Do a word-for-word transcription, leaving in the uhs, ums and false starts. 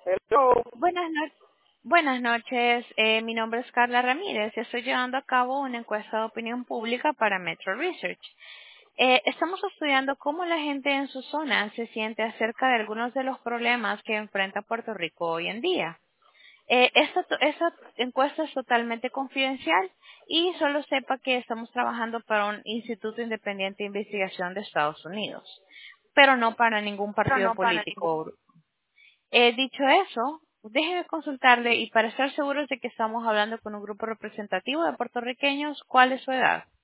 Hello. Buenas, no- Buenas noches, eh, mi nombre es Carla Ramírez y estoy llevando a cabo una encuesta de opinión pública para Metro Research. Eh, estamos estudiando cómo la gente en su zona se siente acerca de algunos de los problemas que enfrenta Puerto Rico hoy en día. Eh, esta, to- esta encuesta es totalmente confidencial y solo sepa que estamos trabajando para un instituto independiente de investigación de Estados Unidos, pero no para ningún Pero partido no para ningún. político. Eh, dicho eso, déjeme consultarle y para estar seguros de que estamos hablando con un grupo representativo de puertorriqueños, ¿cuál es su edad?